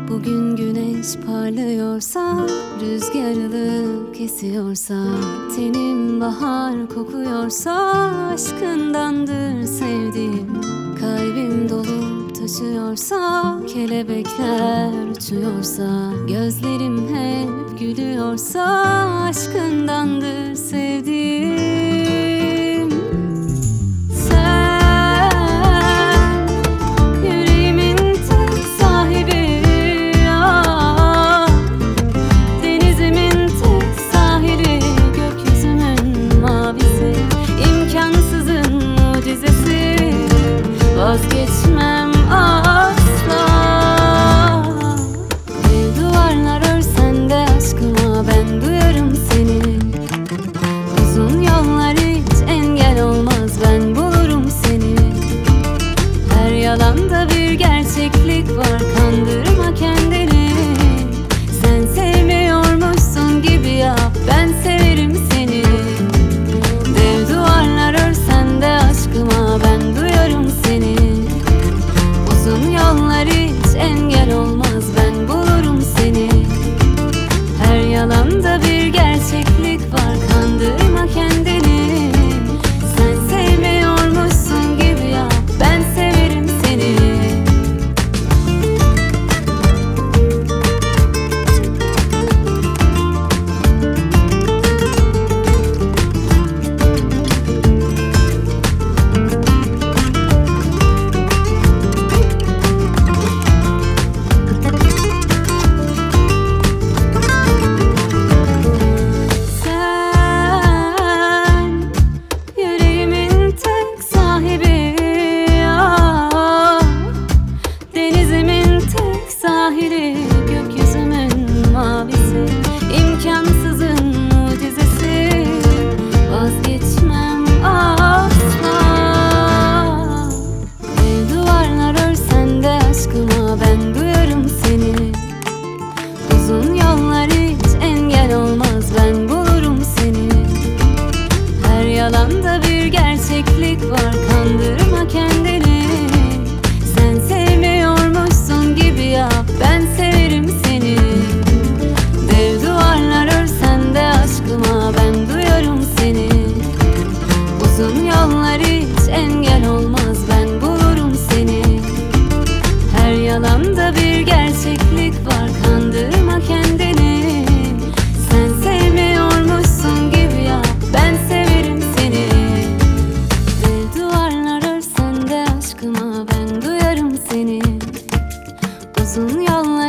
Bugün güneş parlıyorsa, rüzgar ılık esiyorsa, tenim bahar kokuyorsa, aşkındandır sevdiğim. Kalbim dolup taşıyorsa, kelebekler uçuyorsa, gözlerim hep gülüyorsa, aşkındandır sevdiğim. Sen yüreğimin tek sahibi, ah, denizimin tek sahili, gökyüzümün mavisi, imkansızın mucizesi, vazgeçmem asla. Bir duvarlar örsen de aşkıma ben duyarım seni. Uzun yollar hiç engel olmaz, ben bulurum seni. Her yalanda bir gerçeklik var, kandırma kendini. Sen sevmiyormuşsun gibi yap, ben severim seni. Dev duvarlar örsen de aşkıma ben duyarım seni. Uzun yollar hiç engel olmaz, ben bulurum seni. Her yalanda bir gerçeklik var, kandırma kendini. Sen sevmiyormuşsun gibi yap, ben severim seni. Sahili, gökyüzümün mavisi, imkansızın mucizesi, vazgeçmem asla. Dev duvarlar örsen de aşkıma ben duyarım seni. Uzun yollar hiç engel olmaz, ben bulurum seni. Her yalanda bir gerçeklik var, kandırma kendini. Sen sevmiyormuşsun gibi yap, ben severim seni. Dev duvarlar örsen de aşkıma ben duyarım seni. Uzun yollar hiç engel olmaz, ben bulurum seni. Her yalanda bir gerçeklik var, kandırma kendini. Sen sevmiyormuşsun gibi yap, ben severim seni. Dev duvarlar örsen de aşkıma ben duyarım seni. Uzun yollar